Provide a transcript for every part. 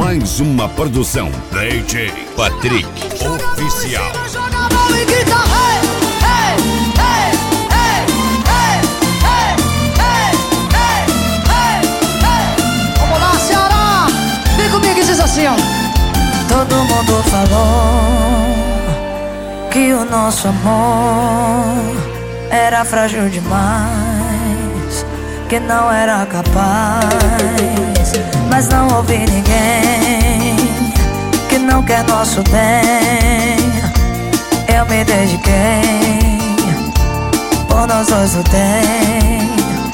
Mais uma produção DJ Patrick Oficial. Vamos lá, Ceará! Vem comigo e diz assim, ó. Todo mundo falou que o nosso amor era frágil demais, que não era capaz. Mas não ouvi ninguém que não quer nosso bem. Eu me dediquei, por nós dois lutei.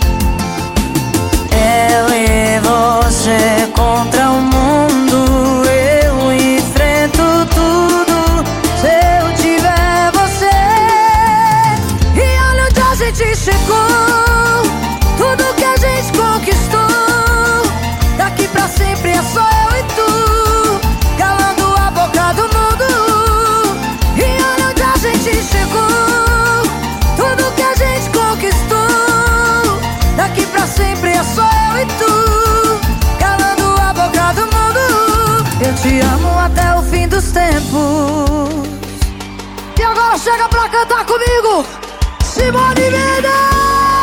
Eu e você contra o mundo, eu enfrento tudo se eu tiver você. E olha onde a gente chegou, tudo que a gente conquistou. Daqui pra sempre é só eu e tu, calando a boca do mundo. E olha onde a gente chegou, tudo que a gente conquistou. Daqui pra sempre é só eu e tu, calando a boca do mundo. Eu te amo até o fim dos tempos. E agora chega pra cantar comigo, Simone Mendes!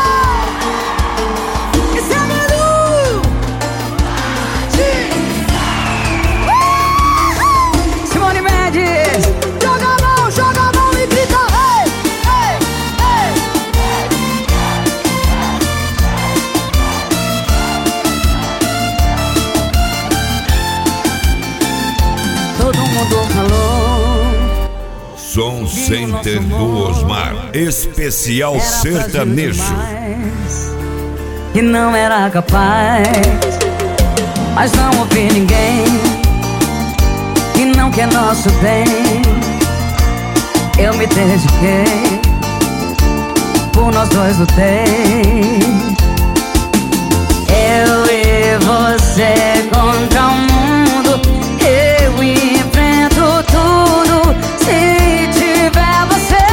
Simone Mendes! Joga a mão e grita, ei, ei, ei, Todo mundo falou Som Center do Osmar. Especial sertanejo. que não era capaz. Mas não ouvi ninguém que não quer nosso bem. Eu me dediquei, por nós dois lutei. Eu e você contra o mundo, eu enfrento tudo se tiver você.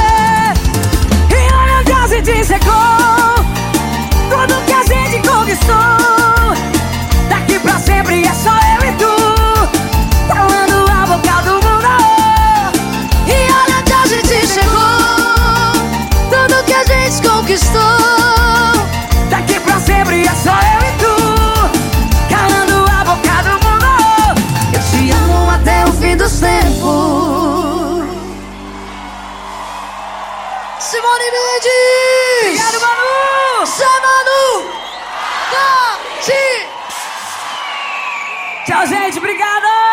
E olha onde a gente chegou, tudo que a gente conquistou. Daqui pra sempre é só eu e tu, calando a boca do mundo. E olha onde a gente chegou, tudo que a gente conquistou. Daqui pra sempre é só eu e tu, calando a boca do mundo. Eu te amo até o fim dos tempos. Simone Mendes! Obrigado, Manu! Zé Manu! Tchau, gente, obrigado!